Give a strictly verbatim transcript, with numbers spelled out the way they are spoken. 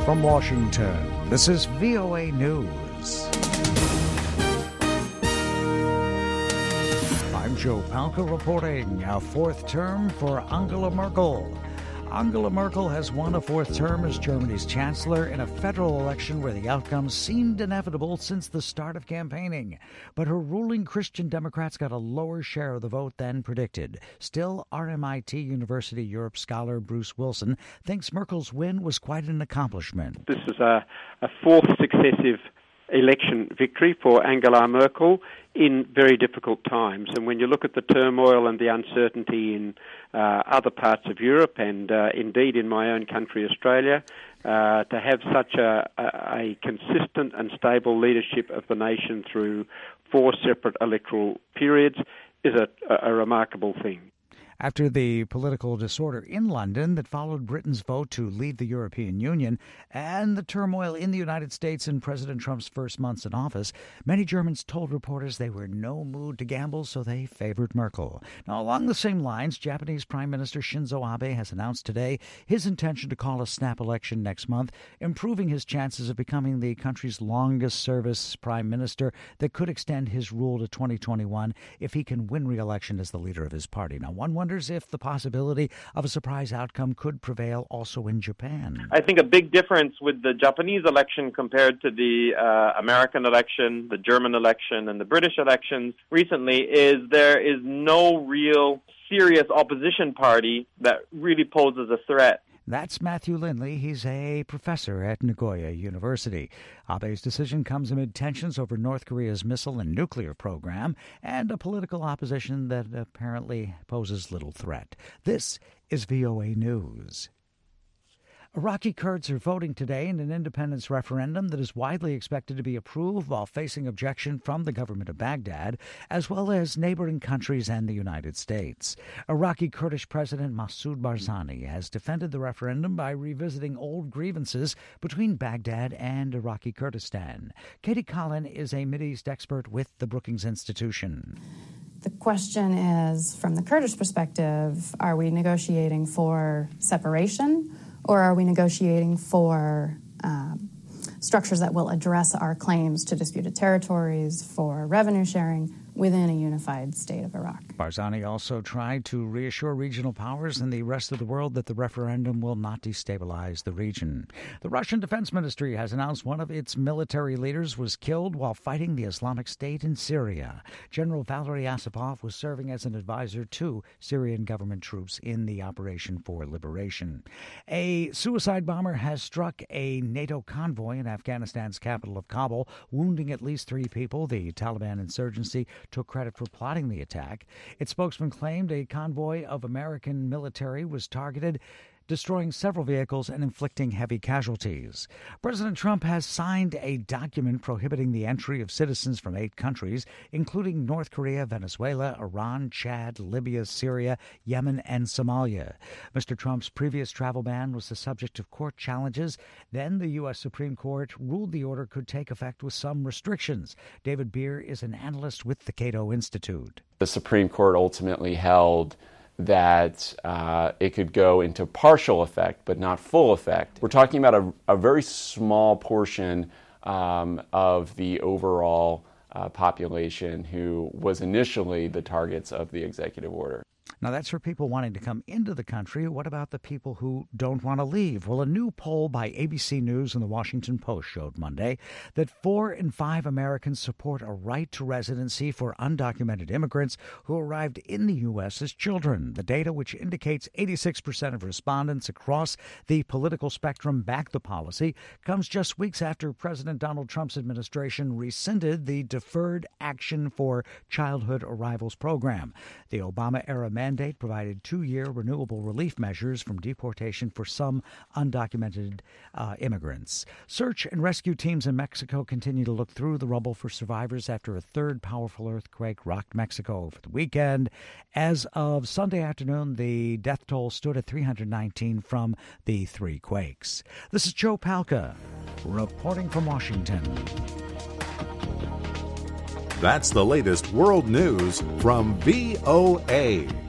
From Washington, this is V O A News. I'm Joe Palca reporting a fourth term for Angela Merkel. Angela Merkel has won a fourth term as Germany's chancellor in a federal election where the outcome seemed inevitable since the start of campaigning. But her ruling Christian Democrats got a lower share of the vote than predicted. Still, R M I T University Europe scholar Bruce Wilson thinks Merkel's win was quite an accomplishment. This is a, a fourth successive election victory for Angela Merkel in very difficult times. And when you look at the turmoil and the uncertainty in uh, other parts of Europe and uh, indeed in my own country, Australia, uh, to have such a, a, a consistent and stable leadership of the nation through four separate electoral periods is a, a, a remarkable thing. After the political disorder in London that followed Britain's vote to leave the European Union and the turmoil in the United States in President Trump's first months in office, many Germans told reporters they were in no mood to gamble, so they favored Merkel. Now, along the same lines, Japanese Prime Minister Shinzo Abe has announced today his intention to call a snap election next month, improving his chances of becoming the country's longest-service prime minister that could extend his rule to twenty twenty-one if he can win re-election as the leader of his party. Now, one wonders if the possibility of a surprise outcome could prevail also in Japan. I think a big difference with the Japanese election compared to the uh, American election, the German election, and the British elections recently is there is no real serious opposition party that really poses a threat. That's Matthew Lindley. He's a professor at Nagoya University. Abe's decision comes amid tensions over North Korea's missile and nuclear program and a political opposition that apparently poses little threat. This is V O A News. Iraqi Kurds are voting today in an independence referendum that is widely expected to be approved while facing objection from the government of Baghdad, as well as neighboring countries and the United States. Iraqi Kurdish President Masoud Barzani has defended the referendum by revisiting old grievances between Baghdad and Iraqi Kurdistan. Katie Collin is a Mideast expert with the Brookings Institution. The question is, from the Kurdish perspective, are we negotiating for separation? Or are we negotiating for um, structures that will address our claims to disputed territories, for revenue sharing within a unified state of Iraq? Barzani also tried to reassure regional powers and the rest of the world that the referendum will not destabilize the region. The Russian Defense Ministry has announced one of its military leaders was killed while fighting the Islamic State in Syria. General Valery Osipov was serving as an advisor to Syrian government troops in the Operation for Liberation. A suicide bomber has struck a NATO convoy in Afghanistan's capital of Kabul, wounding at least three people. The Taliban insurgency took credit for plotting the attack. Its spokesman claimed a convoy of American military was targeted, destroying several vehicles and inflicting heavy casualties. President Trump has signed a document prohibiting the entry of citizens from eight countries, including North Korea, Venezuela, Iran, Chad, Libya, Syria, Yemen, and Somalia. Mister Trump's previous travel ban was the subject of court challenges. Then the U S Supreme Court ruled the order could take effect with some restrictions. David Beer is an analyst with the Cato Institute. The Supreme Court ultimately held that uh, it could go into partial effect, but not full effect. We're talking about a, a very small portion um, of the overall uh, population who was initially the targets of the executive order. Now, that's for people wanting to come into the country. What about the people who don't want to leave? Well, a new poll by A B C News and the Washington Post showed Monday that four in five Americans support a right to residency for undocumented immigrants who arrived in the U S as children. The data, which indicates eighty-six percent of respondents across the political spectrum back the policy, comes just weeks after President Donald Trump's administration rescinded the Deferred Action for Childhood Arrivals program. The Obama-era mandate provided two-year renewable relief measures from deportation for some undocumented uh, immigrants. Search and rescue teams in Mexico continue to look through the rubble for survivors after a third powerful earthquake rocked Mexico over the weekend. As of Sunday afternoon, the death toll stood at three hundred nineteen from the three quakes. This is Joe Palca, reporting from Washington. That's the latest world news from V O A.